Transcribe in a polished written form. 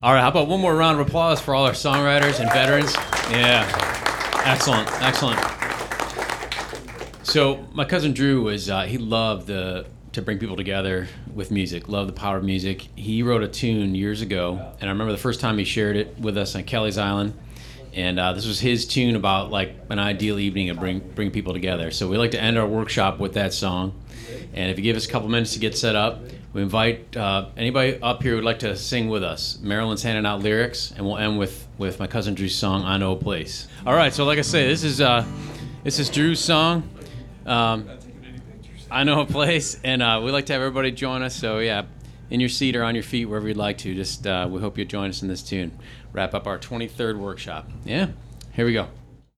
All right, how about one more round of applause for all our songwriters and veterans? Yeah, excellent, excellent. So my cousin Drew was he loved to bring people together with music. Loved the power of music. He wrote a tune years ago, and I remember the first time he shared it with us on Kelly's Island. And this was his tune about like an ideal evening and bring people together. So we like to end our workshop with that song. And if you give us a couple minutes to get set up, we invite anybody up here who'd like to sing with us. Marilyn's handing out lyrics, and we'll end with my cousin Drew's song "I Know a Place." All right. So like I say, this is Drew's song. I Know a Place, and we'd like to have everybody join us. So yeah, in your seat or on your feet, wherever you'd like to. Just we hope you join us in this tune. Wrap up our 23rd workshop. Yeah, here we go.